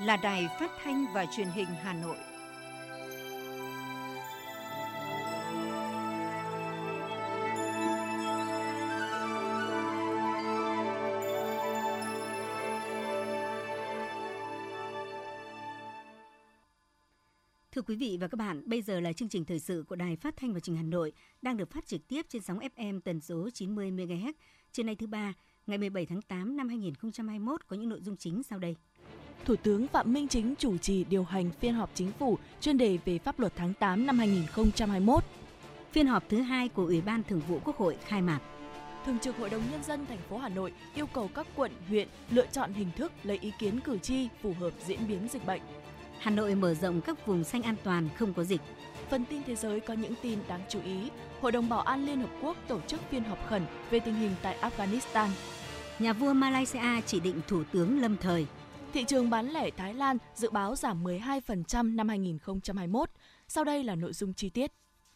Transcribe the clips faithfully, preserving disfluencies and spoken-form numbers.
là Đài Phát thanh và Truyền hình Hà Nội. Thưa quý vị và các bạn, bây giờ là chương trình thời sự của Đài Phát thanh và Truyền hình Hà Nội đang được phát trực tiếp trên sóng ép em tần số chín mươi mê ga héc. Trên nay thứ ba, ngày mười bảy tháng tám năm hai nghìn không trăm hai mươi mốt có những nội dung chính sau đây. Thủ tướng Phạm Minh Chính chủ trì điều hành phiên họp chính phủ chuyên đề về pháp luật tháng tám năm hai nghìn không trăm hai mươi mốt. Phiên họp thứ hai của Ủy ban Thường vụ Quốc hội khai mạc. Thường trực Hội đồng Nhân dân thành phố Hà Nội yêu cầu các quận, huyện lựa chọn hình thức lấy ý kiến cử tri phù hợp diễn biến dịch bệnh. Hà Nội mở rộng các vùng xanh an toàn không có dịch. Phần tin thế giới có những tin đáng chú ý. Hội đồng Bảo an Liên Hợp Quốc tổ chức phiên họp khẩn về tình hình tại Afghanistan. Nhà vua Malaysia chỉ định thủ tướng lâm thời. Thị trường bán lẻ Thái Lan dự báo giảm mười hai phần trăm năm hai nghìn không trăm hai mươi mốt. Sau đây là nội dung chi tiết.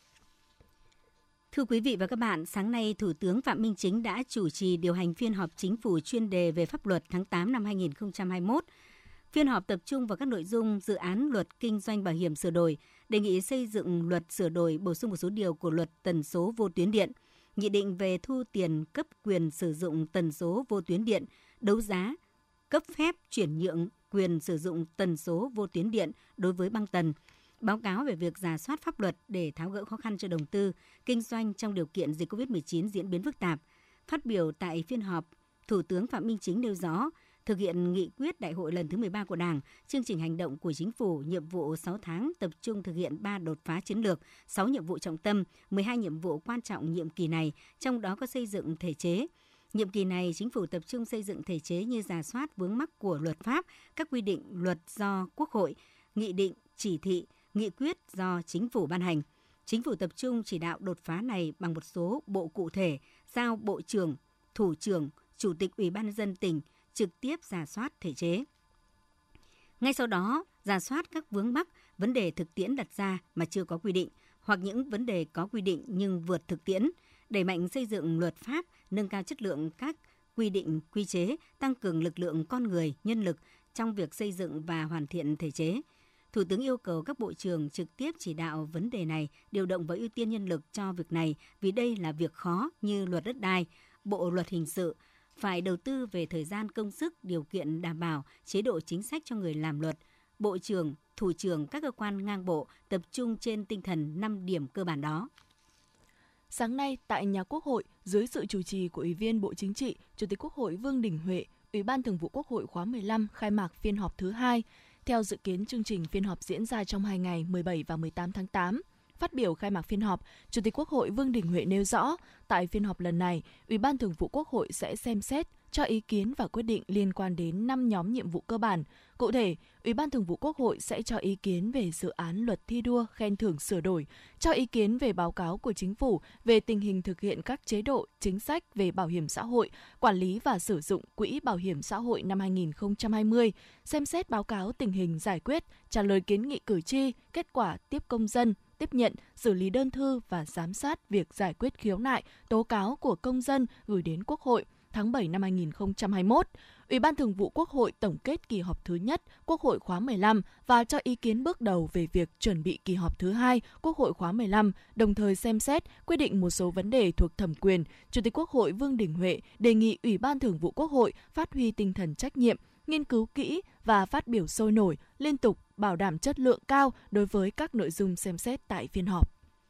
Thưa quý vị và các bạn, sáng nay Thủ tướng Phạm Minh Chính đã chủ trì điều hành phiên họp chính phủ chuyên đề về pháp luật tháng tám năm hai nghìn không trăm hai mươi mốt. Phiên họp tập trung vào các nội dung dự án luật kinh doanh bảo hiểm sửa đổi, đề nghị xây dựng luật sửa đổi bổ sung một số điều của luật tần số vô tuyến điện, nghị định về thu tiền cấp quyền sử dụng tần số vô tuyến điện, đấu giá, cấp phép chuyển nhượng quyền sử dụng tần số vô tuyến điện đối với băng tần, báo cáo về việc rà soát pháp luật để tháo gỡ khó khăn cho đầu tư, kinh doanh trong điều kiện dịch covid mười chín diễn biến phức tạp. Phát biểu tại phiên họp, Thủ tướng Phạm Minh Chính nêu rõ, thực hiện nghị quyết đại hội lần thứ mười ba của Đảng, chương trình hành động của Chính phủ, nhiệm vụ sáu tháng tập trung thực hiện ba đột phá chiến lược, sáu nhiệm vụ trọng tâm, mười hai nhiệm vụ quan trọng nhiệm kỳ này, trong đó có xây dựng thể chế. Nhiệm kỳ này, Chính phủ tập trung xây dựng thể chế như rà soát vướng mắc của luật pháp, các quy định luật do Quốc hội, nghị định, chỉ thị, nghị quyết do Chính phủ ban hành. Chính phủ tập trung chỉ đạo đột phá này bằng một số bộ cụ thể, giao Bộ trưởng, Thủ trưởng, Chủ tịch Ủy ban nhân dân tỉnh trực tiếp rà soát thể chế. Ngay sau đó, rà soát các vướng mắc, vấn đề thực tiễn đặt ra mà chưa có quy định, hoặc những vấn đề có quy định nhưng vượt thực tiễn, đẩy mạnh xây dựng luật pháp, nâng cao chất lượng các quy định, quy chế, tăng cường lực lượng con người, nhân lực trong việc xây dựng và hoàn thiện thể chế. Thủ tướng yêu cầu các bộ trưởng trực tiếp chỉ đạo vấn đề này, điều động và ưu tiên nhân lực cho việc này vì đây là việc khó như luật đất đai, bộ luật hình sự, phải đầu tư về thời gian, công sức, điều kiện đảm bảo, chế độ chính sách cho người làm luật. Bộ trưởng, thủ trưởng các cơ quan ngang bộ tập trung trên tinh thần năm điểm cơ bản đó. Sáng nay, tại nhà Quốc hội, dưới sự chủ trì của Ủy viên Bộ Chính trị, Chủ tịch Quốc hội Vương Đình Huệ, Ủy ban Thường vụ Quốc hội khóa mười lăm khai mạc phiên họp thứ hai. Theo dự kiến, chương trình phiên họp diễn ra trong hai ngày mười bảy và mười tám tháng tám. Phát biểu khai mạc phiên họp, Chủ tịch Quốc hội Vương Đình Huệ nêu rõ, tại phiên họp lần này, Ủy ban Thường vụ Quốc hội sẽ xem xét, cho ý kiến và quyết định liên quan đến năm nhóm nhiệm vụ cơ bản. Cụ thể, Ủy ban Thường vụ Quốc hội sẽ cho ý kiến về dự án luật thi đua khen thưởng sửa đổi, cho ý kiến về báo cáo của Chính phủ về tình hình thực hiện các chế độ, chính sách về bảo hiểm xã hội, quản lý và sử dụng quỹ bảo hiểm xã hội năm hai nghìn không trăm hai mươi, xem xét báo cáo tình hình giải quyết, trả lời kiến nghị cử tri, kết quả tiếp công dân, tiếp nhận, xử lý đơn thư và giám sát việc giải quyết khiếu nại, tố cáo của công dân gửi đến Quốc hội tháng bảy năm hai nghìn không trăm hai mươi mốt. Ủy ban Thường vụ Quốc hội tổng kết kỳ họp thứ nhất Quốc hội khóa mười lăm và cho ý kiến bước đầu về việc chuẩn bị kỳ họp thứ hai Quốc hội khóa mười lăm, đồng thời xem xét quyết định một số vấn đề thuộc thẩm quyền. Chủ tịch Quốc hội Vương Đình Huệ đề nghị Ủy ban Thường vụ Quốc hội phát huy tinh thần trách nhiệm, nghiên cứu kỹ và phát biểu sôi nổi, liên tục, bảo đảm chất lượng cao đối với các nội dung xem xét tại phiên họp.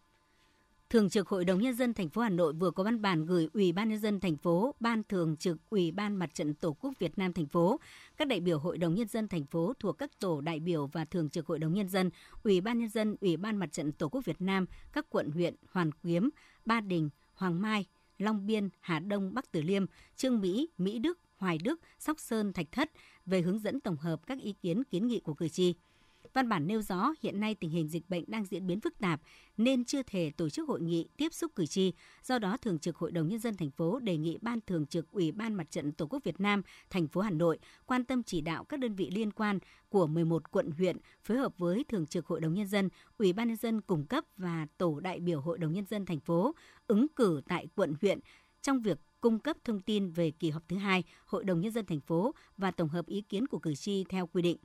Thường trực Hội đồng Nhân dân thành phố Hà Nội vừa có văn bản gửi Ủy ban Nhân dân thành phố, Ban Thường trực Ủy ban Mặt trận Tổ quốc Việt Nam thành phố, các đại biểu Hội đồng Nhân dân thành phố thuộc các tổ đại biểu và Thường trực Hội đồng Nhân dân, Ủy ban Nhân dân, Ủy ban Mặt trận Tổ quốc Việt Nam, các quận huyện Hoàn Kiếm, Ba Đình, Hoàng Mai, Long Biên, Hà Đông, Bắc Từ Liêm, Chương Mỹ, Mỹ Đức, Hoài Đức, Sóc Sơn, Thạch Thất về hướng dẫn tổng hợp các ý kiến kiến nghị của cử tri. Văn bản nêu rõ hiện nay tình hình dịch bệnh đang diễn biến phức tạp nên chưa thể tổ chức hội nghị tiếp xúc cử tri. Do đó, Thường trực Hội đồng Nhân dân thành phố đề nghị Ban Thường trực Ủy ban Mặt trận Tổ quốc Việt Nam thành phố Hà Nội quan tâm chỉ đạo các đơn vị liên quan của mười một quận huyện phối hợp với Thường trực Hội đồng Nhân dân, Ủy ban Nhân dân cung cấp và tổ đại biểu Hội đồng Nhân dân thành phố ứng cử tại quận huyện trong việc cung cấp thông tin về kỳ họp thứ hai Hội đồng Nhân dân thành phố và tổng hợp ý kiến của cử tri theo quy định.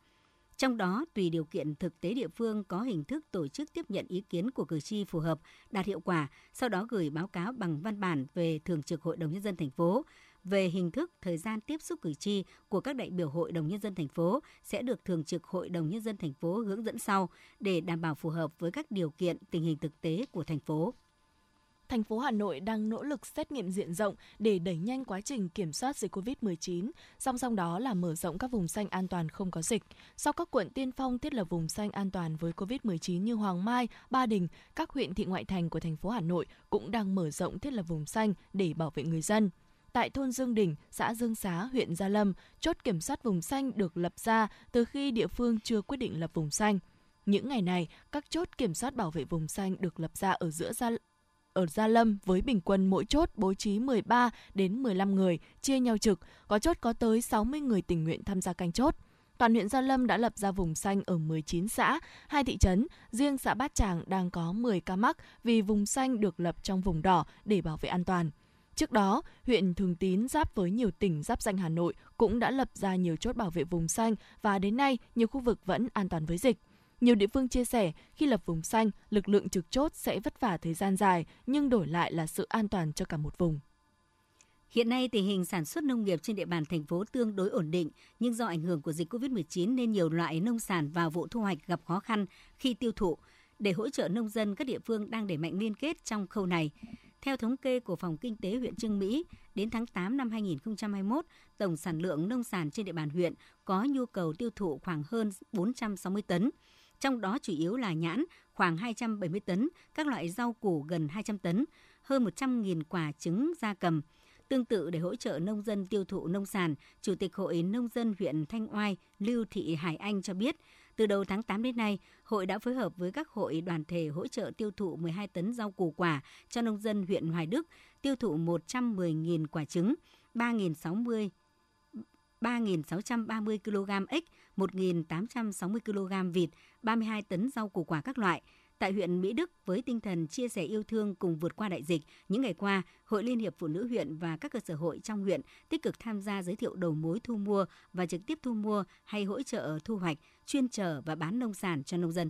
Trong đó, tùy điều kiện thực tế địa phương có hình thức tổ chức tiếp nhận ý kiến của cử tri phù hợp, đạt hiệu quả, sau đó gửi báo cáo bằng văn bản về Thường trực Hội đồng Nhân dân thành phố. Về hình thức, thời gian tiếp xúc cử tri của các đại biểu Hội đồng Nhân dân thành phố sẽ được Thường trực Hội đồng Nhân dân thành phố hướng dẫn sau để đảm bảo phù hợp với các điều kiện tình hình thực tế của thành phố. Thành phố Hà Nội đang nỗ lực xét nghiệm diện rộng để đẩy nhanh quá trình kiểm soát dịch covid mười chín, song song đó là mở rộng các vùng xanh an toàn không có dịch. Sau các quận tiên phong thiết lập vùng xanh an toàn với covid mười chín như Hoàng Mai, Ba Đình, các huyện thị ngoại thành của thành phố Hà Nội cũng đang mở rộng thiết lập vùng xanh để bảo vệ người dân. Tại thôn Dương Đình, xã Dương Xá, huyện Gia Lâm, chốt kiểm soát vùng xanh được lập ra từ khi địa phương chưa quyết định lập vùng xanh. Những ngày này, các chốt kiểm soát bảo vệ vùng xanh được lập ra ở giữa Gia ở Gia Lâm với bình quân mỗi chốt bố trí mười ba đến mười lăm người chia nhau trực, có chốt có tới sáu mươi người tình nguyện tham gia canh chốt. Toàn huyện Gia Lâm đã lập ra vùng xanh ở mười chín xã, hai thị trấn, riêng xã Bát Tràng đang có mười ca mắc vì vùng xanh được lập trong vùng đỏ để bảo vệ an toàn. Trước đó, huyện Thường Tín giáp với nhiều tỉnh giáp danh Hà Nội cũng đã lập ra nhiều chốt bảo vệ vùng xanh và đến nay nhiều khu vực vẫn an toàn với dịch. Nhiều địa phương chia sẻ khi lập vùng xanh, lực lượng trực chốt sẽ vất vả thời gian dài nhưng đổi lại là sự an toàn cho cả một vùng. Hiện nay, tình hình sản xuất nông nghiệp trên địa bàn thành phố tương đối ổn định, nhưng do ảnh hưởng của dịch covid mười chín nên nhiều loại nông sản vào vụ thu hoạch gặp khó khăn khi tiêu thụ. Để hỗ trợ nông dân, các địa phương đang đẩy mạnh liên kết trong khâu này. Theo thống kê của Phòng Kinh tế huyện Chương Mỹ, đến tháng tám năm hai nghìn không trăm hai mươi mốt, tổng sản lượng nông sản trên địa bàn huyện có nhu cầu tiêu thụ khoảng hơn bốn trăm sáu mươi tấn. Trong đó chủ yếu là nhãn khoảng hai trăm bảy mươi tấn, các loại rau củ gần hai trăm tấn, hơn một trăm nghìn quả trứng gia cầm. Tương tự để hỗ trợ nông dân tiêu thụ nông sản, Chủ tịch Hội Nông dân huyện Thanh Oai Lưu Thị Hải Anh cho biết, từ đầu tháng tám đến nay, hội đã phối hợp với các hội đoàn thể hỗ trợ tiêu thụ mười hai tấn rau củ quả cho nông dân huyện Hoài Đức, tiêu thụ một trăm mười nghìn quả trứng, ba nghìn sáu trăm ba mươi ki lô gam ếch, một nghìn tám trăm sáu mươi ki lô gam vịt, ba mươi hai tấn rau củ quả các loại. Tại huyện Mỹ Đức, với tinh thần chia sẻ yêu thương cùng vượt qua đại dịch, những ngày qua, Hội Liên hiệp Phụ nữ huyện và các cơ sở hội trong huyện tích cực tham gia giới thiệu đầu mối thu mua và trực tiếp thu mua hay hỗ trợ thu hoạch, chuyên chở và bán nông sản cho nông dân.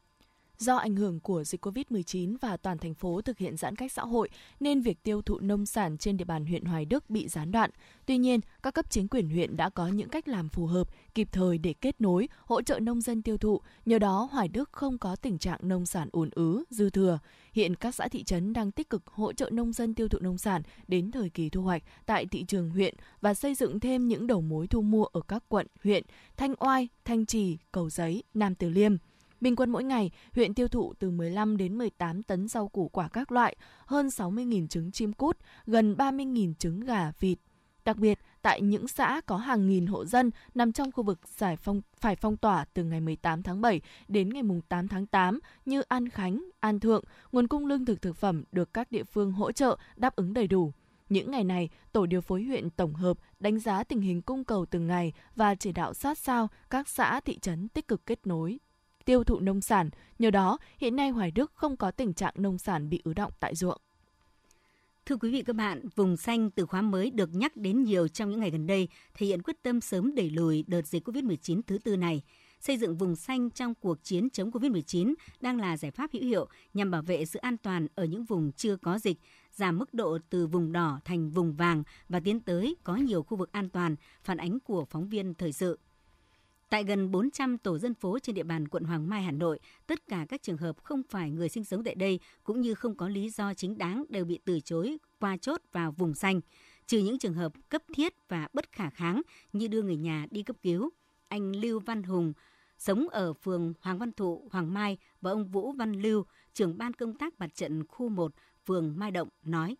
Do ảnh hưởng của dịch covid mười chín và toàn thành phố thực hiện giãn cách xã hội nên việc tiêu thụ nông sản trên địa bàn huyện Hoài Đức bị gián đoạn. Tuy nhiên, các cấp chính quyền huyện đã có những cách làm phù hợp, kịp thời để kết nối, hỗ trợ nông dân tiêu thụ. Nhờ đó, Hoài Đức không có tình trạng nông sản ùn ứ, dư thừa. Hiện các xã thị trấn đang tích cực hỗ trợ nông dân tiêu thụ nông sản đến thời kỳ thu hoạch tại thị trường huyện và xây dựng thêm những đầu mối thu mua ở các quận, huyện Thanh Oai, Thanh Trì, Cầu Giấy, Nam Từ Liêm. Bình quân mỗi ngày, huyện tiêu thụ từ mười lăm đến mười tám tấn rau củ quả các loại, hơn sáu mươi nghìn trứng chim cút, gần ba mươi nghìn trứng gà, vịt. Đặc biệt, tại những xã có hàng nghìn hộ dân nằm trong khu vực giải phong, phải phong tỏa từ ngày mười tám tháng bảy đến ngày tám tháng tám như An Khánh, An Thượng, nguồn cung lương thực thực phẩm được các địa phương hỗ trợ đáp ứng đầy đủ. Những ngày này, Tổ điều phối huyện tổng hợp đánh giá tình hình cung cầu từng ngày và chỉ đạo sát sao các xã thị trấn tích cực kết nối tiêu thụ nông sản. Nhờ đó, hiện nay Hoài Đức không có tình trạng nông sản bị ứ đọng tại ruộng. Thưa quý vị các bạn, vùng xanh từ khóa mới được nhắc đến nhiều trong những ngày gần đây, thể hiện quyết tâm sớm đẩy lùi đợt dịch covid mười chín thứ tư này. Xây dựng vùng xanh trong cuộc chiến chống covid mười chín đang là giải pháp hữu hiệu nhằm bảo vệ sự an toàn ở những vùng chưa có dịch, giảm mức độ từ vùng đỏ thành vùng vàng và tiến tới có nhiều khu vực an toàn, phản ánh của phóng viên thời sự. Tại gần bốn trăm tổ dân phố trên địa bàn quận Hoàng Mai, Hà Nội, tất cả các trường hợp không phải người sinh sống tại đây cũng như không có lý do chính đáng đều bị từ chối qua chốt vào vùng xanh, trừ những trường hợp cấp thiết và bất khả kháng như đưa người nhà đi cấp cứu. Anh Lưu Văn Hùng, sống ở phường Hoàng Văn Thụ, Hoàng Mai và ông Vũ Văn Lưu, trưởng ban công tác mặt trận khu một, phường Mai Động nói.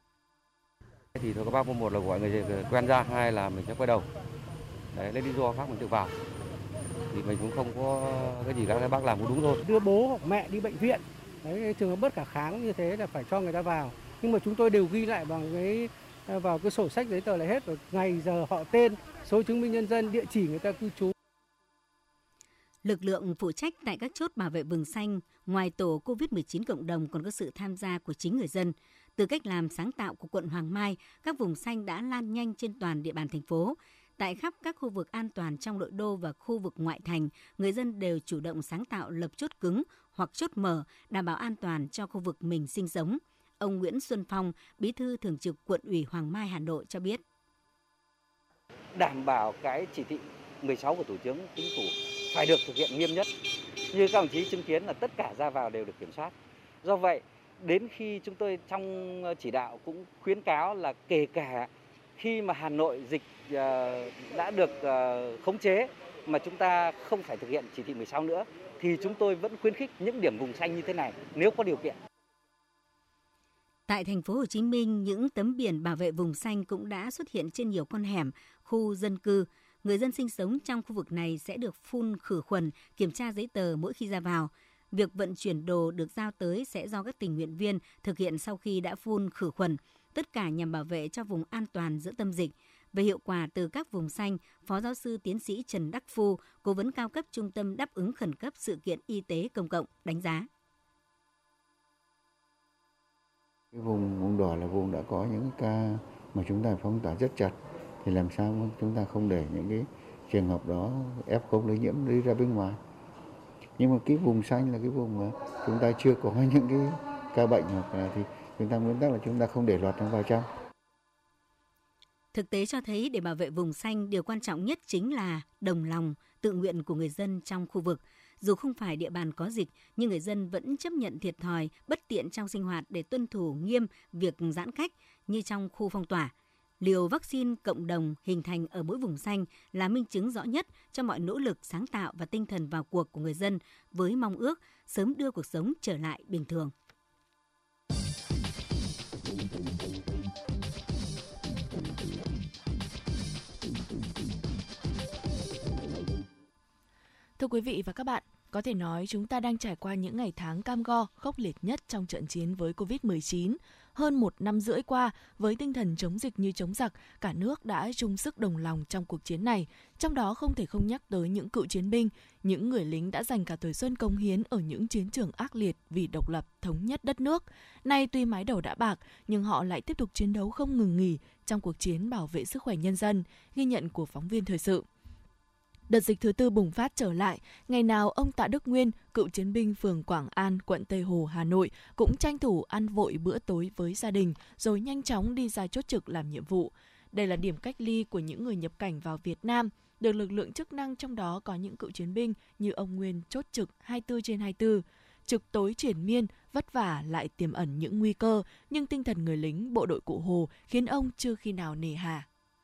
Thì tôi có bác một là gọi người quen ra, hai là mình sẽ quay đầu. Đấy, lấy lý do khác mình tự vào. Thì mình cũng không có cái gì các bác làm cũng đúng thôi. Đưa bố hoặc mẹ đi bệnh viện, đấy, trường hợp bất khả kháng như thế là phải cho người ta vào. Nhưng mà chúng tôi đều ghi lại bằng cái vào cái sổ sách giấy tờ lại hết, rồi ngày giờ họ tên, số chứng minh nhân dân, địa chỉ người ta cư trú. Lực lượng phụ trách tại các chốt bảo vệ vùng xanh, ngoài tổ covid mười chín cộng đồng còn có sự tham gia của chính người dân. Từ cách làm sáng tạo của quận Hoàng Mai, các vùng xanh đã lan nhanh trên toàn địa bàn thành phố. Tại khắp các khu vực an toàn trong nội đô và khu vực ngoại thành, người dân đều chủ động sáng tạo lập chốt cứng hoặc chốt mở, đảm bảo an toàn cho khu vực mình sinh sống. Ông Nguyễn Xuân Phong, Bí thư Thường trực Quận ủy Hoàng Mai, Hà Nội cho biết. Đảm bảo cái chỉ thị mười sáu của Thủ tướng Chính phủ phải được thực hiện nghiêm nhất. Như các đồng chí chứng kiến là tất cả ra vào đều được kiểm soát. Do vậy, đến khi chúng tôi trong chỉ đạo cũng khuyến cáo là kể cả khi mà Hà Nội dịch đã được khống chế mà chúng ta không phải thực hiện chỉ thị mười sáu nữa, thì chúng tôi vẫn khuyến khích những điểm vùng xanh như thế này nếu có điều kiện. Tại thành phố Hồ Chí Minh, những tấm biển bảo vệ vùng xanh cũng đã xuất hiện trên nhiều con hẻm, khu dân cư. Người dân sinh sống trong khu vực này sẽ được phun khử khuẩn, kiểm tra giấy tờ mỗi khi ra vào. Việc vận chuyển đồ được giao tới sẽ do các tình nguyện viên thực hiện sau khi đã phun khử khuẩn, tất cả nhằm bảo vệ cho vùng an toàn giữa tâm dịch. Về hiệu quả từ các vùng xanh, Phó giáo sư tiến sĩ Trần Đắc Phu, Cố vấn cao cấp Trung tâm đáp ứng khẩn cấp sự kiện y tế công cộng, đánh giá. Cái vùng, vùng đỏ là vùng đã có những ca mà chúng ta phong tỏa rất chặt, thì làm sao chúng ta không để những cái trường hợp đó ép không lây nhiễm đi ra bên ngoài. Nhưng mà cái vùng xanh là cái vùng mà chúng ta chưa có những cái ca bệnh, hoặc là thì chúng ta nguyên tắc là chúng ta không để lọt nó vào trong. Thực tế cho thấy để bảo vệ vùng xanh, điều quan trọng nhất chính là đồng lòng, tự nguyện của người dân trong khu vực. Dù không phải địa bàn có dịch, nhưng người dân vẫn chấp nhận thiệt thòi, bất tiện trong sinh hoạt để tuân thủ nghiêm việc giãn cách như trong khu phong tỏa. Liều vaccine cộng đồng hình thành ở mỗi vùng xanh là minh chứng rõ nhất cho mọi nỗ lực sáng tạo và tinh thần vào cuộc của người dân với mong ước sớm đưa cuộc sống trở lại bình thường. Thưa quý vị và các bạn, có thể nói chúng ta đang trải qua những ngày tháng cam go, khốc liệt nhất trong trận chiến với covid mười chín. Hơn một năm rưỡi qua, với tinh thần chống dịch như chống giặc, cả nước đã chung sức đồng lòng trong cuộc chiến này. Trong đó không thể không nhắc tới những cựu chiến binh, những người lính đã dành cả tuổi xuân cống hiến ở những chiến trường ác liệt vì độc lập, thống nhất đất nước. Nay tuy mái đầu đã bạc, nhưng họ lại tiếp tục chiến đấu không ngừng nghỉ trong cuộc chiến bảo vệ sức khỏe nhân dân, ghi nhận của phóng viên thời sự. Đợt dịch thứ tư bùng phát trở lại, ngày nào ông Tạ Đức Nguyên, cựu chiến binh phường Quảng An, quận Tây Hồ, Hà Nội cũng tranh thủ ăn vội bữa tối với gia đình rồi nhanh chóng đi ra chốt trực làm nhiệm vụ. Đây là điểm cách ly của những người nhập cảnh vào Việt Nam, được lực lượng chức năng trong đó có những cựu chiến binh như ông Nguyên chốt trực hai mươi tư trên hai mươi tư. Trực tối triền miên, vất vả lại tiềm ẩn những nguy cơ, nhưng tinh thần người lính bộ đội Cụ Hồ khiến ông chưa khi nào nề hà.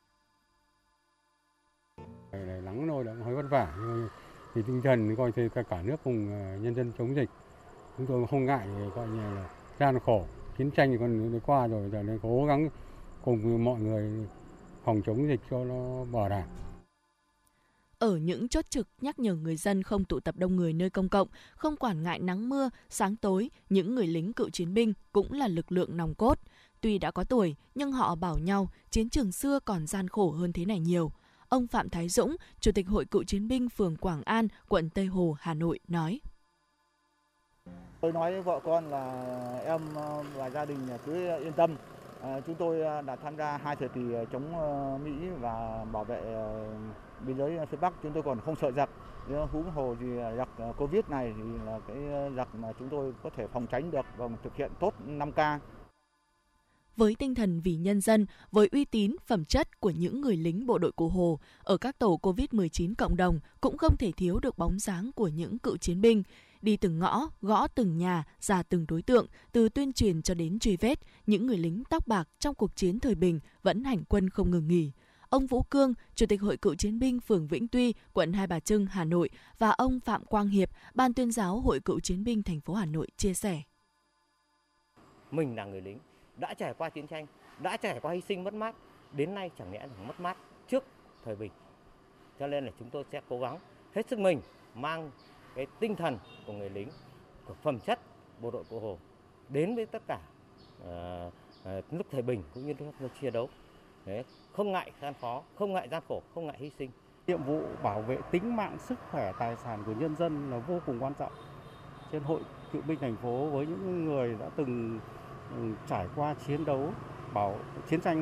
Này nắng nôi đã hơi vất vả, nhưng thì tinh thần coi như cả nước cùng nhân dân chống dịch, chúng tôi không ngại coi như là gian khổ, chiến tranh thì còn qua rồi, giờ nên cố gắng cùng mọi người phòng chống dịch cho nó bảo đảm. Ở những chốt trực nhắc nhở người dân không tụ tập đông người nơi công cộng, không quản ngại nắng mưa, sáng tối, những người lính cựu chiến binh cũng là lực lượng nòng cốt. Tuy đã có tuổi, nhưng họ bảo nhau chiến trường xưa còn gian khổ hơn thế này nhiều. Ông Phạm Thái Dũng, Chủ tịch Hội Cựu chiến binh phường Quảng An, quận Tây Hồ, Hà Nội nói. Tôi nói với vợ con là em và gia đình cứ yên tâm. À, chúng tôi đã tham gia hai thời kỳ chống Mỹ và bảo vệ biên giới phía Bắc. Chúng tôi còn không sợ giặc. Huống hồ thì giặc Covid này thì là cái giặc mà chúng tôi có thể phòng tránh được và thực hiện tốt năm K. Với tinh thần vì nhân dân, với uy tín, phẩm chất của những người lính bộ đội Cụ Hồ, ở các tổ covid mười chín cộng đồng cũng không thể thiếu được bóng dáng của những cựu chiến binh. Đi từng ngõ, gõ từng nhà, ra từng đối tượng, từ tuyên truyền cho đến truy vết, những người lính tóc bạc trong cuộc chiến thời bình vẫn hành quân không ngừng nghỉ. Ông Vũ Cương, Chủ tịch Hội Cựu chiến binh phường Vĩnh Tuy, quận Hai Bà Trưng, Hà Nội và ông Phạm Quang Hiệp, Ban tuyên giáo Hội Cựu chiến binh thành phố Hà Nội chia sẻ. Mình là người lính, đã trải qua chiến tranh, đã trải qua hy sinh mất mát, đến nay chẳng lẽ là mất mát trước thời bình. Cho nên là chúng tôi sẽ cố gắng hết sức mình mang cái tinh thần của người lính, của phẩm chất bộ đội Cụ Hồ đến với tất cả uh, uh, lúc thời bình cũng như lúc chiến đấu. Đấy, không ngại gian khó, không ngại gian khổ, không ngại hy sinh. Nhiệm vụ bảo vệ tính mạng, sức khỏe, tài sản của nhân dân là vô cùng quan trọng. Trên Hội Cựu binh thành phố với những người đã từng trải qua chiến đấu, bảo chiến tranh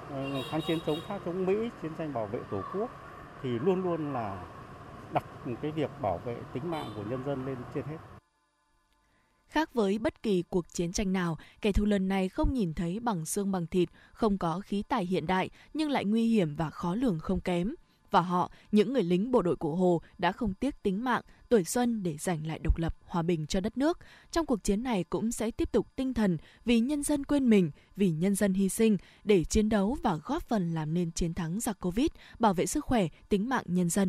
kháng chiến chống Pháp chống Mỹ, chiến tranh bảo vệ Tổ quốc thì luôn luôn là đặt cái việc bảo vệ tính mạng của nhân dân lên trên hết. Khác với bất kỳ cuộc chiến tranh nào, kẻ thù lần này không nhìn thấy bằng xương bằng thịt, không có khí tài hiện đại nhưng lại nguy hiểm và khó lường không kém. Và họ, những người lính bộ đội Cụ Hồ đã không tiếc tính mạng, tuổi xuân để giành lại độc lập, hòa bình cho đất nước. Trong cuộc chiến này cũng sẽ tiếp tục tinh thần vì nhân dân quên mình, vì nhân dân hy sinh để chiến đấu và góp phần làm nên chiến thắng giặc Covid, bảo vệ sức khỏe, tính mạng nhân dân.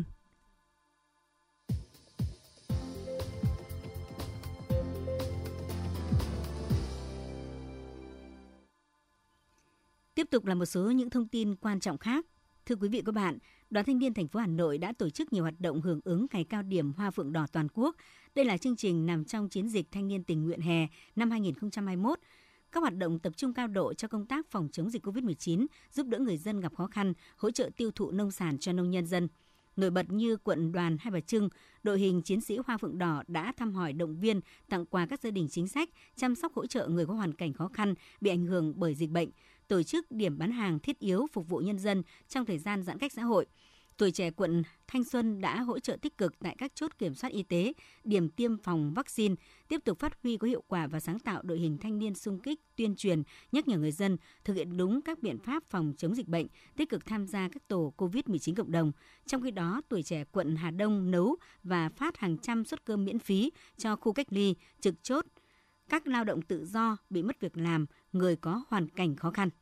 Tiếp tục là một số những thông tin quan trọng khác. Thưa quý vị và các bạn, Đoàn Thanh niên thành phố Hà Nội đã tổ chức nhiều hoạt động hưởng ứng ngày cao điểm Hoa Phượng Đỏ toàn quốc. Đây là chương trình nằm trong chiến dịch Thanh niên tình nguyện hè năm hai không hai mốt. Các hoạt động tập trung cao độ cho công tác phòng chống dịch covid mười chín, giúp đỡ người dân gặp khó khăn, hỗ trợ tiêu thụ nông sản cho nông nhân dân. Nổi bật như quận đoàn Hai Bà Trưng, đội hình chiến sĩ Hoa Phượng Đỏ đã thăm hỏi, động viên, tặng quà các gia đình chính sách, chăm sóc hỗ trợ người có hoàn cảnh khó khăn bị ảnh hưởng bởi dịch bệnh, tổ chức điểm bán hàng thiết yếu phục vụ nhân dân trong thời gian giãn cách xã hội. Tuổi trẻ quận Thanh Xuân đã hỗ trợ tích cực tại các chốt kiểm soát y tế, điểm tiêm phòng vaccine, tiếp tục phát huy có hiệu quả và sáng tạo đội hình thanh niên xung kích, tuyên truyền, nhắc nhở người dân thực hiện đúng các biện pháp phòng chống dịch bệnh, tích cực tham gia các tổ covid mười chín cộng đồng. Trong khi đó, tuổi trẻ quận Hà Đông nấu và phát hàng trăm suất cơm miễn phí cho khu cách ly, trực chốt, các lao động tự do bị mất việc làm, người có hoàn cảnh khó khăn.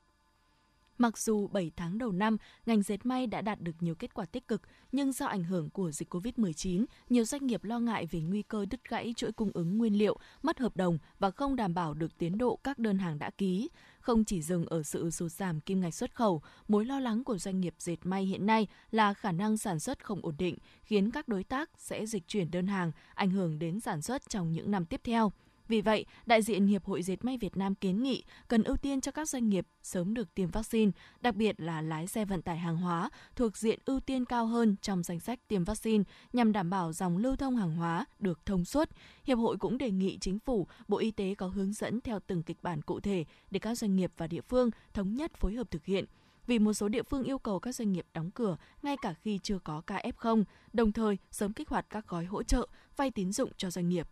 Mặc dù bảy tháng đầu năm, ngành dệt may đã đạt được nhiều kết quả tích cực, nhưng do ảnh hưởng của dịch covid mười chín, nhiều doanh nghiệp lo ngại về nguy cơ đứt gãy chuỗi cung ứng nguyên liệu, mất hợp đồng và không đảm bảo được tiến độ các đơn hàng đã ký. Không chỉ dừng ở sự sụt giảm kim ngạch xuất khẩu, mối lo lắng của doanh nghiệp dệt may hiện nay là khả năng sản xuất không ổn định, khiến các đối tác sẽ dịch chuyển đơn hàng, ảnh hưởng đến sản xuất trong những năm tiếp theo. Vì vậy, đại diện Hiệp hội Dệt may Việt Nam kiến nghị cần ưu tiên cho các doanh nghiệp sớm được tiêm vaccine, đặc biệt là lái xe vận tải hàng hóa thuộc diện ưu tiên cao hơn trong danh sách tiêm vaccine nhằm đảm bảo dòng lưu thông hàng hóa được thông suốt. Hiệp hội cũng đề nghị Chính phủ, Bộ Y tế có hướng dẫn theo từng kịch bản cụ thể để các doanh nghiệp và địa phương thống nhất phối hợp thực hiện. Vì một số địa phương yêu cầu các doanh nghiệp đóng cửa ngay cả khi chưa có ca ép không, đồng thời sớm kích hoạt các gói hỗ trợ, vay tín dụng cho doanh nghiệp.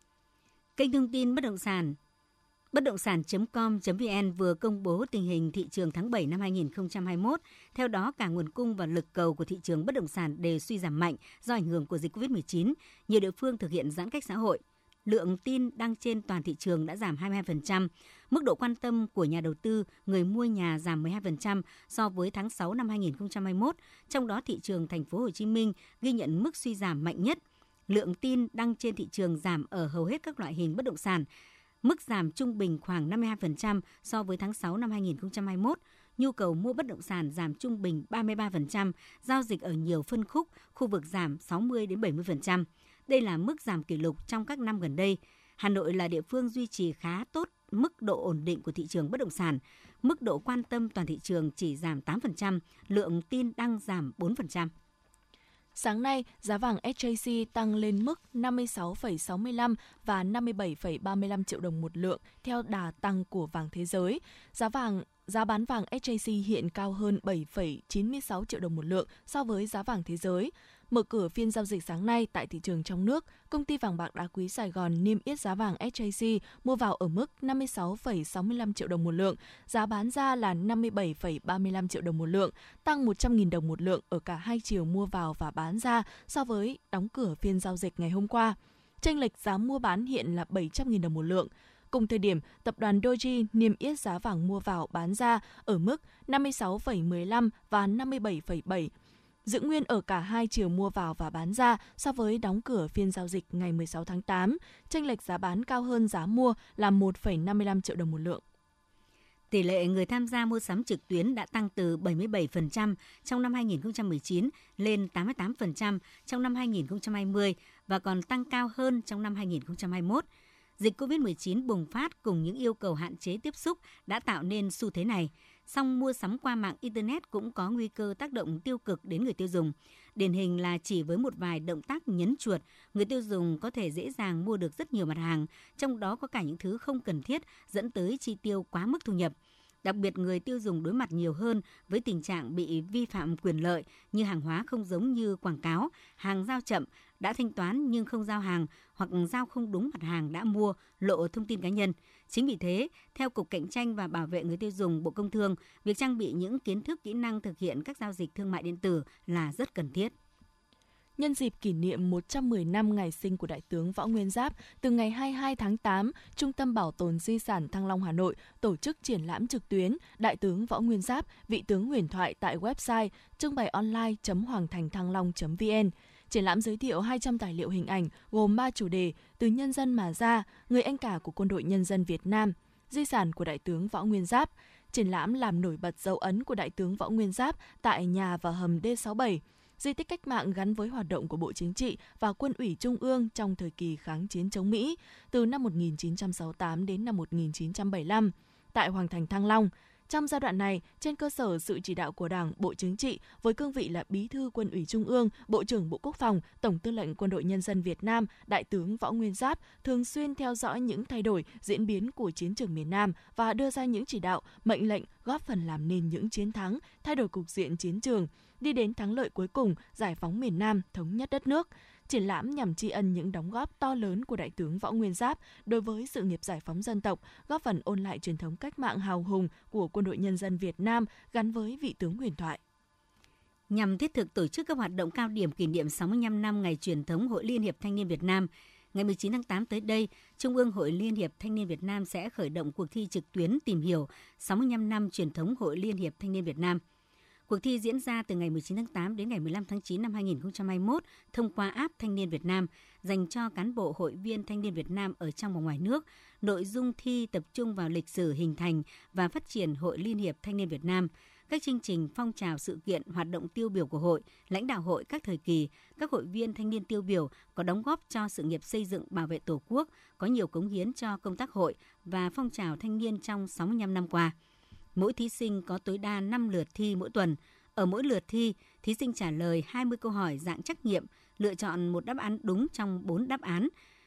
Kênh thông tin bất động sản bất động sản chấm com chấm vn vừa công bố tình hình thị trường tháng bảy năm hai không hai mốt. Theo đó, cả nguồn cung và lực cầu của thị trường bất động sản đều suy giảm mạnh do ảnh hưởng của dịch covid mười chín. Nhiều địa phương thực hiện giãn cách xã hội. Lượng tin đăng trên toàn thị trường đã giảm hai mươi hai phần trăm. Mức độ quan tâm của nhà đầu tư, người mua nhà giảm mười hai phần trăm so với tháng sáu năm hai không hai mốt. Trong đó, thị trường thành phố Hồ Chí Minh ghi nhận mức suy giảm mạnh nhất. Lượng tin đăng trên thị trường giảm ở hầu hết các loại hình bất động sản. Mức giảm trung bình khoảng năm mươi hai phần trăm so với tháng sáu năm hai không hai mốt. Nhu cầu mua bất động sản giảm trung bình ba mươi ba phần trăm, giao dịch ở nhiều phân khúc, khu vực giảm sáu mươi đến bảy mươi phần trăm. Đây là mức giảm kỷ lục trong các năm gần đây. Hà Nội là địa phương duy trì khá tốt mức độ ổn định của thị trường bất động sản. Mức độ quan tâm toàn thị trường chỉ giảm tám phần trăm, lượng tin đăng giảm bốn phần trăm. Sáng nay, giá vàng ét gi xê tăng lên mức năm mươi sáu phẩy sáu mươi lăm và năm mươi bảy phẩy ba mươi lăm triệu đồng một lượng theo đà tăng của vàng thế giới. Giá vàng Giá bán vàng ét gi xê hiện cao hơn bảy phẩy chín mươi sáu triệu đồng một lượng so với giá vàng thế giới. Mở cửa phiên giao dịch sáng nay tại thị trường trong nước, công ty vàng bạc đá quý Sài Gòn niêm yết giá vàng ét gi xê mua vào ở mức năm mươi sáu phẩy sáu mươi lăm triệu đồng một lượng, giá bán ra là năm mươi bảy phẩy ba mươi lăm triệu đồng một lượng, tăng một trăm nghìn đồng một lượng ở cả hai chiều mua vào và bán ra so với đóng cửa phiên giao dịch ngày hôm qua. Chênh lệch giá mua bán hiện là bảy trăm nghìn đồng một lượng. Cùng thời điểm, tập đoàn Doji niêm yết giá vàng mua vào bán ra ở mức năm mươi sáu phẩy mười lăm và năm mươi bảy phẩy bảy, giữ nguyên ở cả hai chiều mua vào và bán ra so với đóng cửa phiên giao dịch ngày mười sáu tháng tám. Chênh lệch giá bán cao hơn giá mua là một phẩy năm mươi lăm triệu đồng một lượng. Tỷ lệ người tham gia mua sắm trực tuyến đã tăng từ bảy mươi bảy phần trăm trong năm hai không một chín lên tám mươi tám phần trăm trong năm hai không hai không và còn tăng cao hơn trong năm hai không hai mốt. Dịch covid mười chín bùng phát cùng những yêu cầu hạn chế tiếp xúc đã tạo nên xu thế này. Song mua sắm qua mạng Internet cũng có nguy cơ tác động tiêu cực đến người tiêu dùng. Điển hình là chỉ với một vài động tác nhấn chuột, người tiêu dùng có thể dễ dàng mua được rất nhiều mặt hàng, trong đó có cả những thứ không cần thiết dẫn tới chi tiêu quá mức thu nhập. Đặc biệt, người tiêu dùng đối mặt nhiều hơn với tình trạng bị vi phạm quyền lợi như hàng hóa không giống như quảng cáo, hàng giao chậm, đã thanh toán nhưng không giao hàng hoặc giao không đúng mặt hàng đã mua, lộ thông tin cá nhân. Chính vì thế, theo Cục Cạnh tranh và Bảo vệ người tiêu dùng Bộ Công Thương, việc trang bị những kiến thức kỹ năng thực hiện các giao dịch thương mại điện tử là rất cần thiết. Nhân dịp kỷ niệm một trăm mười năm ngày sinh của Đại tướng Võ Nguyên Giáp, từ ngày hai mươi hai tháng tám, Trung tâm Bảo tồn Di sản Thăng Long Hà Nội tổ chức triển lãm trực tuyến Đại tướng Võ Nguyên Giáp, vị tướng huyền thoại tại website trưng bày online chấm hoàng thành thăng long chấm vn. Triển lãm giới thiệu hai trăm tài liệu hình ảnh gồm ba chủ đề: Từ nhân dân mà ra, Người anh cả của Quân đội Nhân dân Việt Nam, Di sản của Đại tướng Võ Nguyên Giáp. Triển lãm làm nổi bật dấu ấn của Đại tướng Võ Nguyên Giáp tại nhà và hầm D sáu mươi bảy, di tích cách mạng gắn với hoạt động của Bộ Chính trị và Quân ủy Trung ương trong thời kỳ kháng chiến chống Mỹ từ năm một nghìn chín trăm sáu mươi tám đến năm một nghìn chín trăm bảy mươi lăm tại Hoàng thành Thăng Long. Trong giai đoạn này, trên cơ sở sự chỉ đạo của Đảng, Bộ Chính trị với cương vị là Bí thư Quân ủy Trung ương, Bộ trưởng Bộ Quốc phòng, Tổng tư lệnh Quân đội Nhân dân Việt Nam, Đại tướng Võ Nguyên Giáp thường xuyên theo dõi những thay đổi, diễn biến của chiến trường miền Nam và đưa ra những chỉ đạo, mệnh lệnh góp phần làm nên những chiến thắng, thay đổi cục diện chiến trường, đi đến thắng lợi cuối cùng, giải phóng miền Nam, thống nhất đất nước. Triển lãm nhằm tri ân những đóng góp to lớn của Đại tướng Võ Nguyên Giáp đối với sự nghiệp giải phóng dân tộc, góp phần ôn lại truyền thống cách mạng hào hùng của Quân đội Nhân dân Việt Nam gắn với vị tướng huyền thoại. Nhằm thiết thực tổ chức các hoạt động cao điểm kỷ niệm sáu mươi lăm năm ngày truyền thống Hội Liên hiệp Thanh niên Việt Nam, ngày mười chín tháng tám tới đây, Trung ương Hội Liên hiệp Thanh niên Việt Nam sẽ khởi động cuộc thi trực tuyến tìm hiểu sáu mươi lăm năm truyền thống Hội Liên hiệp Thanh niên Việt Nam. Cuộc thi diễn ra từ ngày mười chín tháng tám đến ngày mười lăm tháng chín năm hai nghìn không trăm hai mươi mốt thông qua app Thanh niên Việt Nam dành cho cán bộ hội viên Thanh niên Việt Nam ở trong và ngoài nước. Nội dung thi tập trung vào lịch sử hình thành và phát triển Hội Liên hiệp Thanh niên Việt Nam, các chương trình, phong trào, sự kiện, hoạt động tiêu biểu của hội, lãnh đạo hội các thời kỳ, các hội viên thanh niên tiêu biểu có đóng góp cho sự nghiệp xây dựng bảo vệ Tổ quốc, có nhiều cống hiến cho công tác hội và phong trào thanh niên trong sáu mươi lăm năm qua. Mỗi thí sinh có tối đa năm lượt thi mỗi tuần. Ở mỗi lượt thi, thí sinh trả lời hai mươi câu hỏi dạng trắc nghiệm, lựa chọn một đáp án đúng trong bốn đáp án.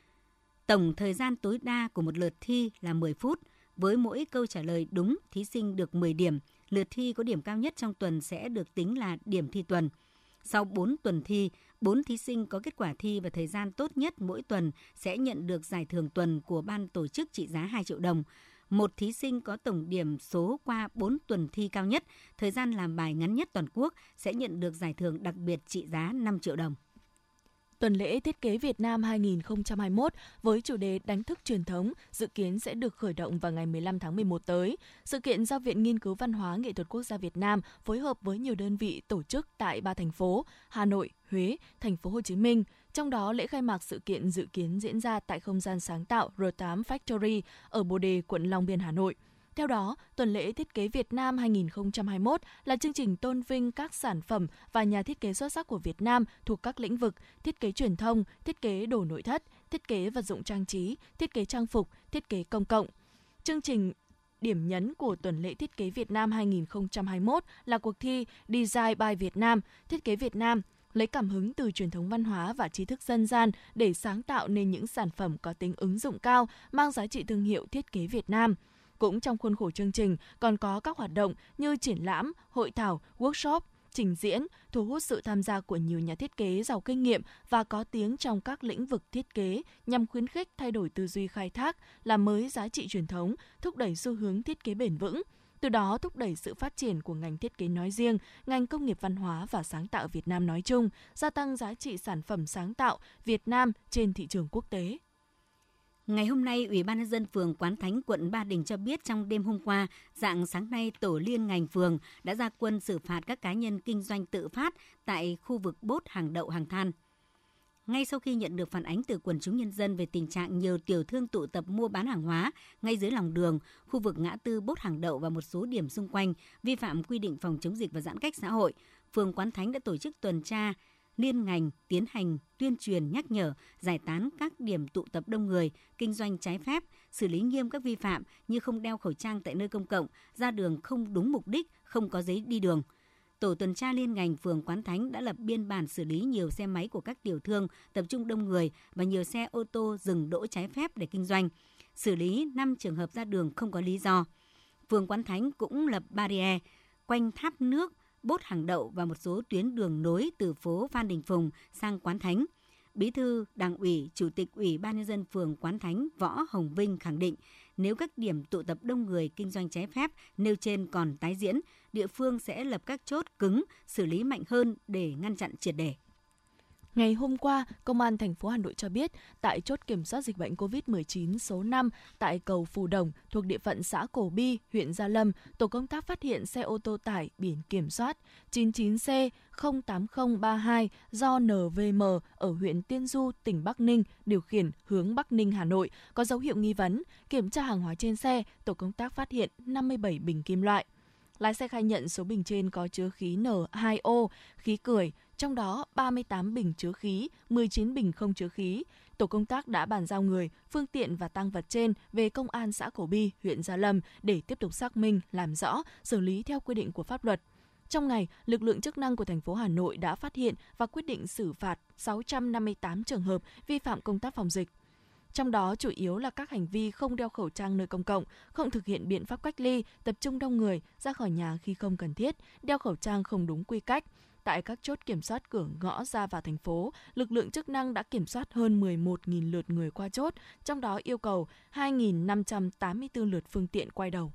Tổng thời gian tối đa của một lượt thi là mười phút. Với mỗi câu trả lời đúng, thí sinh được mười điểm. Lượt thi có điểm cao nhất trong tuần sẽ được tính là điểm thi tuần. Sau bốn tuần thi, bốn thí sinh có kết quả thi và thời gian tốt nhất mỗi tuần sẽ nhận được giải thưởng tuần của ban tổ chức trị giá hai triệu đồng. Một thí sinh có tổng điểm số qua bốn tuần thi cao nhất, thời gian làm bài ngắn nhất toàn quốc sẽ nhận được giải thưởng đặc biệt trị giá năm triệu đồng. Tuần lễ Thiết kế Việt Nam hai nghìn không trăm hai mươi mốt với chủ đề Đánh thức truyền thống dự kiến sẽ được khởi động vào ngày mười lăm tháng mười một tới. Sự kiện do Viện Nghiên cứu Văn hóa Nghệ thuật Quốc gia Việt Nam phối hợp với nhiều đơn vị tổ chức tại ba thành phố Hà Nội, Huế, Thành phố Hồ Chí Minh. Trong đó, lễ khai mạc sự kiện dự kiến diễn ra tại không gian sáng tạo R tám Factory ở Bồ Đề, quận Long Biên, Hà Nội. Theo đó, Tuần lễ Thiết kế Việt Nam hai nghìn không trăm hai mươi mốt là chương trình tôn vinh các sản phẩm và nhà thiết kế xuất sắc của Việt Nam thuộc các lĩnh vực thiết kế truyền thông, thiết kế đồ nội thất, thiết kế vật dụng trang trí, thiết kế trang phục, thiết kế công cộng. Chương trình điểm nhấn của Tuần lễ Thiết kế Việt Nam hai nghìn không trăm hai mươi mốt là cuộc thi Design by Việt Nam, Thiết kế Việt Nam, lấy cảm hứng từ truyền thống văn hóa và tri thức dân gian để sáng tạo nên những sản phẩm có tính ứng dụng cao, mang giá trị thương hiệu thiết kế Việt Nam. Cũng trong khuôn khổ chương trình còn có các hoạt động như triển lãm, hội thảo, workshop, trình diễn, thu hút sự tham gia của nhiều nhà thiết kế giàu kinh nghiệm và có tiếng trong các lĩnh vực thiết kế nhằm khuyến khích thay đổi tư duy khai thác, làm mới giá trị truyền thống, thúc đẩy xu hướng thiết kế bền vững. Từ đó thúc đẩy sự phát triển của ngành thiết kế nói riêng, ngành công nghiệp văn hóa và sáng tạo Việt Nam nói chung, gia tăng giá trị sản phẩm sáng tạo Việt Nam trên thị trường quốc tế. Ngày hôm nay, Ủy ban nhân dân phường Quán Thánh, quận Ba Đình cho biết trong đêm hôm qua, rạng sáng nay, tổ liên ngành phường đã ra quân xử phạt các cá nhân kinh doanh tự phát tại khu vực bốt hàng đậu hàng than. Ngay sau khi nhận được phản ánh từ quần chúng nhân dân về tình trạng nhiều tiểu thương tụ tập mua bán hàng hóa ngay dưới lòng đường, khu vực ngã tư bốt hàng đậu và một số điểm xung quanh vi phạm quy định phòng chống dịch và giãn cách xã hội, phường Quán Thánh đã tổ chức tuần tra liên ngành tiến hành tuyên truyền nhắc nhở, giải tán các điểm tụ tập đông người, kinh doanh trái phép, xử lý nghiêm các vi phạm như không đeo khẩu trang tại nơi công cộng, ra đường không đúng mục đích, không có giấy đi đường. Tổ tuần tra liên ngành phường Quán Thánh đã lập biên bản xử lý nhiều xe máy của các tiểu thương tập trung đông người và nhiều xe ô tô dừng đỗ trái phép để kinh doanh, xử lý năm trường hợp ra đường không có lý do. phường Quán Thánh cũng lập barrier quanh tháp nước, bốt hàng đậu và một số tuyến đường nối từ phố Phan Đình Phùng sang Quán Thánh. Bí thư Đảng ủy, Chủ tịch Ủy ban Nhân dân phường Quán Thánh Võ Hồng Vinh khẳng định, nếu các điểm tụ tập đông người kinh doanh trái phép nêu trên còn tái diễn, địa phương sẽ lập các chốt cứng, xử lý mạnh hơn để ngăn chặn triệt để. Ngày hôm qua, Công an thành phố Hà Nội cho biết, tại chốt kiểm soát dịch bệnh covid mười chín số năm tại cầu Phù Đồng thuộc địa phận xã Cổ Bi, huyện Gia Lâm, tổ công tác phát hiện xe ô tô tải biển kiểm soát chín chín C không tám không ba hai do en vê em ở huyện Tiên Du, tỉnh Bắc Ninh điều khiển hướng Bắc Ninh, Hà Nội, có dấu hiệu nghi vấn. Kiểm tra hàng hóa trên xe, tổ công tác phát hiện năm mươi bảy bình kim loại. Lái xe khai nhận số bình trên có chứa khí N hai O, khí cười, trong đó ba mươi tám bình chứa khí, mười chín bình không chứa khí. Tổ công tác đã bàn giao người, phương tiện và tang vật trên về Công an xã Cổ Bi, huyện Gia Lâm để tiếp tục xác minh, làm rõ, xử lý theo quy định của pháp luật. Trong ngày, lực lượng chức năng của thành phố Hà Nội đã phát hiện và quyết định xử phạt sáu trăm năm mươi tám trường hợp vi phạm công tác phòng dịch. Trong đó chủ yếu là các hành vi không đeo khẩu trang nơi công cộng, không thực hiện biện pháp cách ly, tập trung đông người, ra khỏi nhà khi không cần thiết, đeo khẩu trang không đúng quy cách. Tại các chốt kiểm soát cửa ngõ ra vào thành phố, lực lượng chức năng đã kiểm soát hơn mười một nghìn lượt người qua chốt, trong đó yêu cầu hai nghìn năm trăm tám mươi tư lượt phương tiện quay đầu.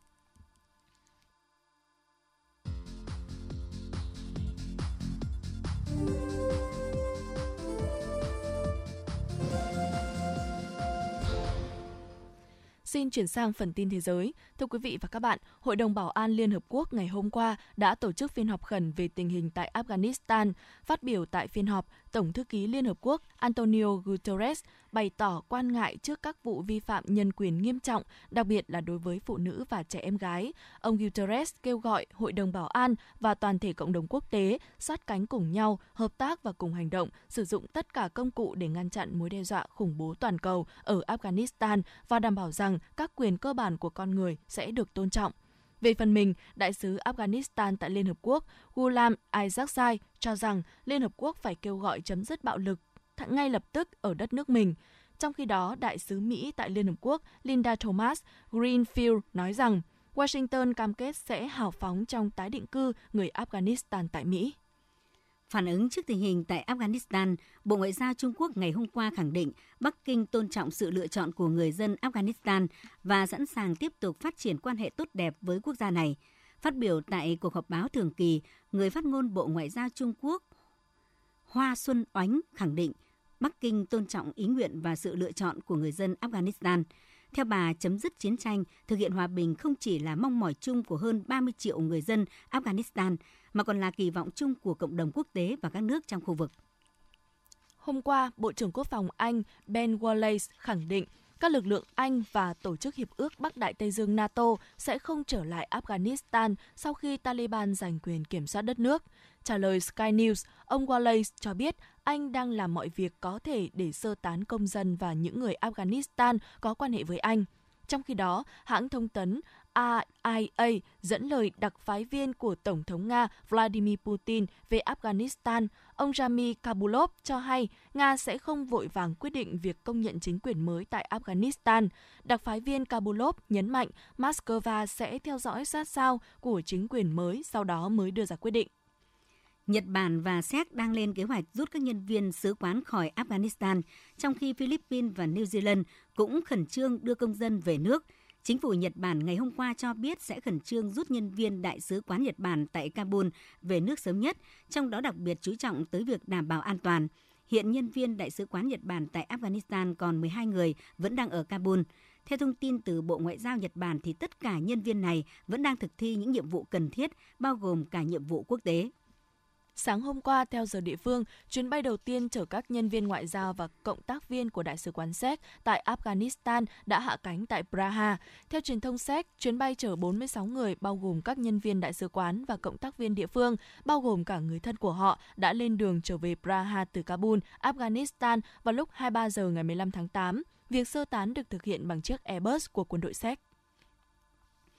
Xin chuyển sang phần tin thế giới. Thưa quý vị và các bạn, Hội đồng Bảo an Liên Hợp Quốc ngày hôm qua đã tổ chức phiên họp khẩn về tình hình tại Afghanistan. Phát biểu tại phiên họp, Tổng thư ký Liên Hợp Quốc Antonio Guterres bày tỏ quan ngại trước các vụ vi phạm nhân quyền nghiêm trọng, đặc biệt là đối với phụ nữ và trẻ em gái. Ông Guterres kêu gọi Hội đồng Bảo an và toàn thể cộng đồng quốc tế sát cánh cùng nhau, hợp tác và cùng hành động, sử dụng tất cả công cụ để ngăn chặn mối đe dọa khủng bố toàn cầu ở Afghanistan và đảm bảo rằng các quyền cơ bản của con người sẽ được tôn trọng. Về phần mình, Đại sứ Afghanistan tại Liên Hợp Quốc Ghulam Isaaqzai cho rằng Liên Hợp Quốc phải kêu gọi chấm dứt bạo lực ngay lập tức ở đất nước mình. Trong khi đó, Đại sứ Mỹ tại Liên Hợp Quốc Linda Thomas Greenfield nói rằng Washington cam kết sẽ hào phóng trong tái định cư người Afghanistan tại Mỹ. Phản ứng trước tình hình tại Afghanistan, Bộ Ngoại giao Trung Quốc ngày hôm qua khẳng định Bắc Kinh tôn trọng sự lựa chọn của người dân Afghanistan và sẵn sàng tiếp tục phát triển quan hệ tốt đẹp với quốc gia này. Phát biểu tại cuộc họp báo thường kỳ, người phát ngôn Bộ Ngoại giao Trung Quốc Hoa Xuân Oánh khẳng định Bắc Kinh tôn trọng ý nguyện và sự lựa chọn của người dân Afghanistan. Theo bà, chấm dứt chiến tranh, thực hiện hòa bình không chỉ là mong mỏi chung của hơn ba mươi triệu người dân Afghanistan, mà còn là kỳ vọng chung của cộng đồng quốc tế và các nước trong khu vực. Hôm qua, Bộ trưởng Quốc phòng Anh Ben Wallace khẳng định các lực lượng Anh và Tổ chức Hiệp ước Bắc Đại Tây Dương NATO sẽ không trở lại Afghanistan sau khi Taliban giành quyền kiểm soát đất nước. Trả lời Sky News, ông Wallace cho biết Anh đang làm mọi việc có thể để sơ tán công dân và những người Afghanistan có quan hệ với Anh. Trong khi đó, hãng thông tấn R I A dẫn lời đặc phái viên của Tổng thống Nga Vladimir Putin về Afghanistan, ông Rami Kabulov cho hay Nga sẽ không vội vàng quyết định việc công nhận chính quyền mới tại Afghanistan. Đặc phái viên Kabulov nhấn mạnh Moscow sẽ theo dõi sát sao của chính quyền mới, sau đó mới đưa ra quyết định. Nhật Bản và Séc đang lên kế hoạch rút các nhân viên sứ quán khỏi Afghanistan, trong khi Philippines và New Zealand cũng khẩn trương đưa công dân về nước. Chính phủ Nhật Bản ngày hôm qua cho biết sẽ khẩn trương rút nhân viên Đại sứ quán Nhật Bản tại Kabul về nước sớm nhất, trong đó đặc biệt chú trọng tới việc đảm bảo an toàn. Hiện nhân viên Đại sứ quán Nhật Bản tại Afghanistan còn mười hai người vẫn đang ở Kabul. Theo thông tin từ Bộ Ngoại giao Nhật Bản thì tất cả nhân viên này vẫn đang thực thi những nhiệm vụ cần thiết, bao gồm cả nhiệm vụ quốc tế. Sáng hôm qua, theo giờ địa phương, chuyến bay đầu tiên chở các nhân viên ngoại giao và cộng tác viên của Đại sứ quán Séc tại Afghanistan đã hạ cánh tại Praha. Theo truyền thông Séc, chuyến bay chở bốn mươi sáu người, bao gồm các nhân viên đại sứ quán và cộng tác viên địa phương, bao gồm cả người thân của họ, đã lên đường trở về Praha từ Kabul, Afghanistan vào lúc hai mươi ba giờ ngày mười lăm tháng tám. Việc sơ tán được thực hiện bằng chiếc Airbus của quân đội Séc.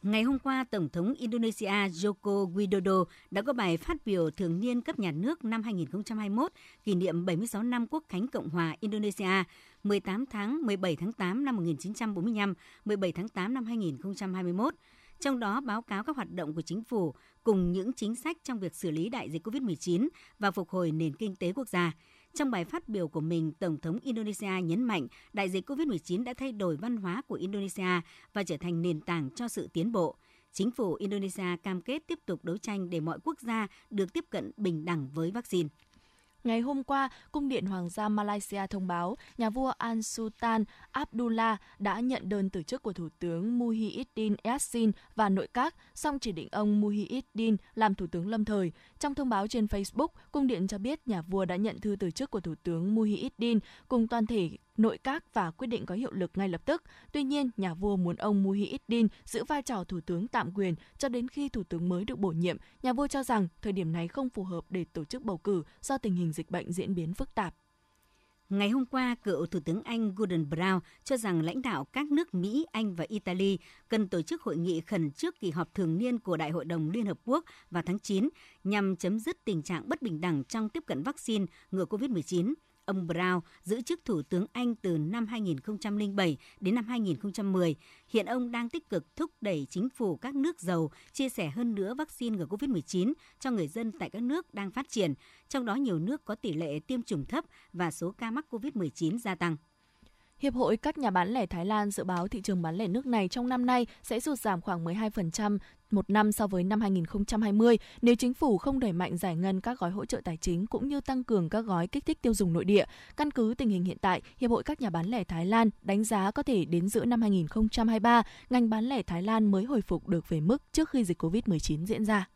Ngày hôm qua, Tổng thống Indonesia Joko Widodo đã có bài phát biểu thường niên cấp nhà nước năm hai nghìn không trăm hai mươi mốt, kỷ niệm bảy mươi sáu năm Quốc khánh Cộng hòa Indonesia, mười tám tháng mười bảy tháng tám năm một nghìn chín trăm bốn mươi lăm, mười bảy tháng tám năm hai nghìn không trăm hai mươi mốt. Trong đó báo cáo các hoạt động của chính phủ cùng những chính sách trong việc xử lý đại dịch covid mười chín và phục hồi nền kinh tế quốc gia. Trong bài phát biểu của mình, Tổng thống Indonesia nhấn mạnh đại dịch covid mười chín đã thay đổi văn hóa của Indonesia và trở thành nền tảng cho sự tiến bộ. Chính phủ Indonesia cam kết tiếp tục đấu tranh để mọi quốc gia được tiếp cận bình đẳng với vaccine. Ngày hôm qua, Cung điện Hoàng gia Malaysia thông báo nhà vua An Sultan Abdullah đã nhận đơn từ chức của Thủ tướng Muhyiddin Yassin và nội các, song chỉ định ông Muhyiddin làm Thủ tướng lâm thời. Trong thông báo trên Facebook, Cung điện cho biết nhà vua đã nhận thư từ chức của Thủ tướng Muhyiddin cùng toàn thể nội các và quyết định có hiệu lực ngay lập tức. Tuy nhiên, nhà vua muốn ông Muhyiddin giữ vai trò thủ tướng tạm quyền cho đến khi thủ tướng mới được bổ nhiệm. Nhà vua cho rằng thời điểm này không phù hợp để tổ chức bầu cử do tình hình dịch bệnh diễn biến phức tạp. Ngày hôm qua, cựu Thủ tướng Anh Gordon Brown cho rằng lãnh đạo các nước Mỹ, Anh và Italy cần tổ chức hội nghị khẩn trước kỳ họp thường niên của Đại hội đồng Liên Hợp Quốc vào tháng chín nhằm chấm dứt tình trạng bất bình đẳng trong tiếp cận vaccine ngừa covid mười chín. Ông Brown giữ chức Thủ tướng Anh từ năm hai nghìn không trăm lẻ bảy đến năm hai nghìn không trăm mười. Hiện ông đang tích cực thúc đẩy chính phủ các nước giàu chia sẻ hơn nữa vaccine ngừa covid mười chín cho người dân tại các nước đang phát triển, trong đó nhiều nước có tỷ lệ tiêm chủng thấp và số ca mắc covid mười chín gia tăng. Hiệp hội các nhà bán lẻ Thái Lan dự báo thị trường bán lẻ nước này trong năm nay sẽ sụt giảm khoảng mười hai phần trăm một năm so với năm hai nghìn không trăm hai mươi nếu chính phủ không đẩy mạnh giải ngân các gói hỗ trợ tài chính cũng như tăng cường các gói kích thích tiêu dùng nội địa. Căn cứ tình hình hiện tại, Hiệp hội các nhà bán lẻ Thái Lan đánh giá có thể đến giữa năm hai nghìn không trăm hai mươi ba, ngành bán lẻ Thái Lan mới hồi phục được về mức trước khi dịch covid mười chín diễn ra.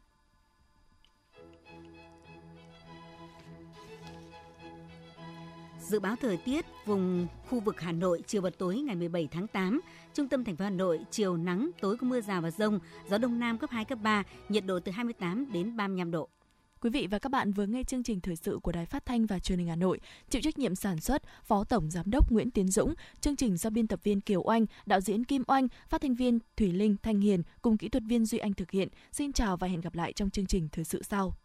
Dự báo thời tiết vùng khu vực Hà Nội chiều và tối ngày mười bảy tháng tám, trung tâm thành phố Hà Nội chiều nắng, tối có mưa rào và dông, gió đông nam cấp hai cấp ba, nhiệt độ từ hai mươi tám đến ba mươi lăm độ. Quý vị và các bạn vừa nghe chương trình thời sự của Đài Phát thanh và Truyền hình Hà Nội, chịu trách nhiệm sản xuất Phó Tổng Giám đốc Nguyễn Tiến Dũng, chương trình do biên tập viên Kiều Oanh, đạo diễn Kim Oanh, phát thanh viên Thủy Linh, Thanh Hiền cùng kỹ thuật viên Duy Anh thực hiện. Xin chào và hẹn gặp lại trong chương trình thời sự sau.